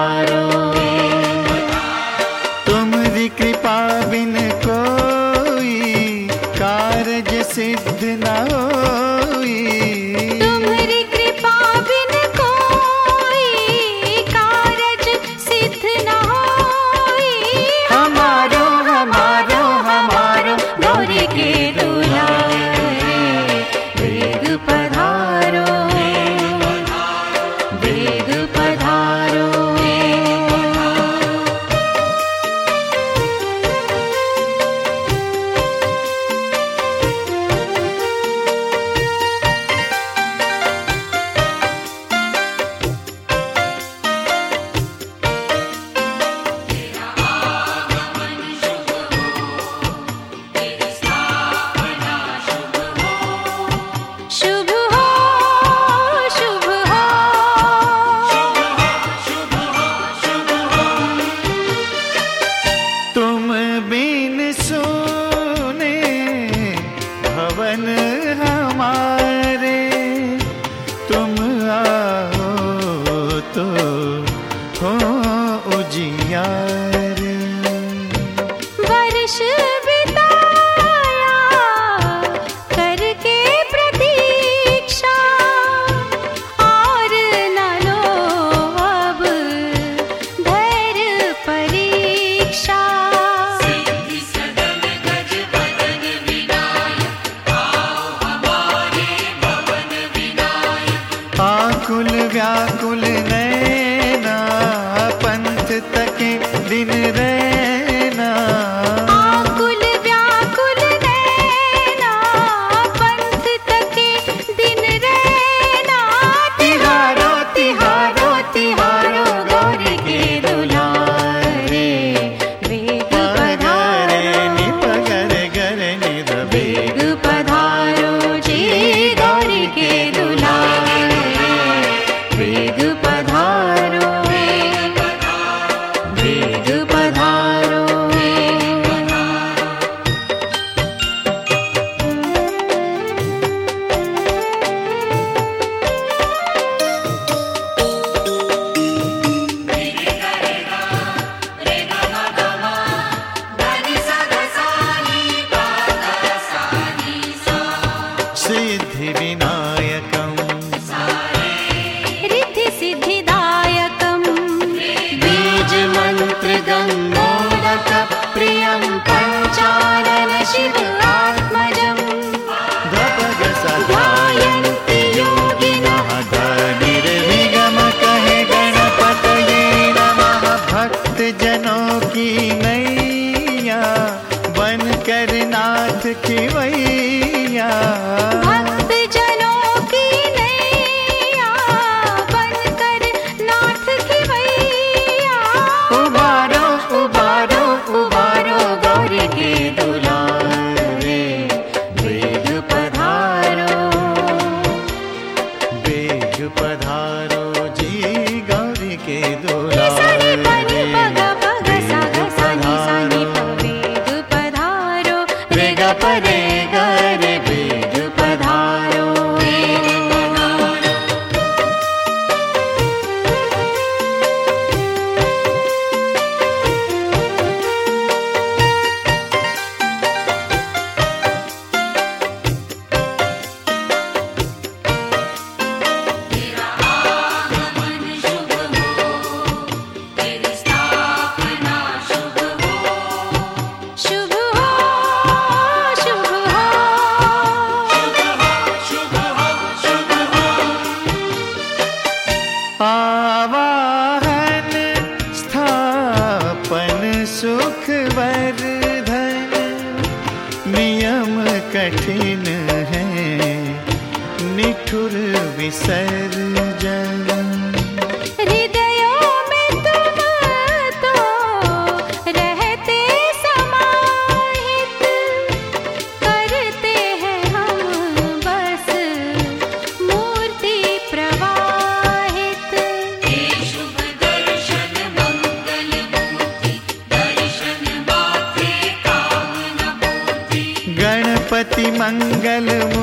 पधारो। तुम्हारी कृपा बिन कोई कारज सिद्ध न होई। तुम्हारी कृपा बिन कोई कारज सिद्ध न होई। हमारो हमारो हमारो गौरी के दुलारे वेग पधारो, वेग पधारो। शुभ हो, शुभ हो, तुम बिन सुने भवन हमारे। तुम आओ तो हो उजियार। वर्ष बिताया करके प्रतीक्षा, और न लो अब धैर्य परीक्षा। आकुल व्याकुल नैना पंथ तके दिन रहना। आकुल व्याकुल नैना पंथ तके दिन रहना। तिहारो तिहारो तिहारो गौरी के दुलारे। वेग पगरे पधारो, नि पगरे गरे नि द वेग पधारो जी गौरी के दुलारे। वेग पधारो, वेग पधारो। सिद्धि विनायकम् रिद्धि सिद्धिदायकम् बीज मंत्र गंगोदक प्रियं पंचानन शिव आत्मजम्। धपग सध्यायन्ति योगिनः धनिर्विगम कहे गणपतये नमः। भक्त जनों की नैया बनकर नाथ खिवैया। भक्त जनों की नैया बनकर नाथ की वैया। उबारो उबारो उबारो गौरी के दुलारे। वेग पधारो, वेग पधारो जी गौरी के दुलारे। पग पग सा ग सा नि सा नि प। वेग पधारो, वेग परे गरे वेग पधारो। शुभ हो, शुभ हो, आवाहन स्थापन सुख वर्धन। नियम कठिन है निठुर विसर्जन। हृदयों में तुम तो रहते समाहित। करते हैं हम बस मूर्ति प्रवाहित। शुभ दर्शन मंगल मूर्ति, दर्शन मात्रे कामना पूर्ति। गणपति मंगल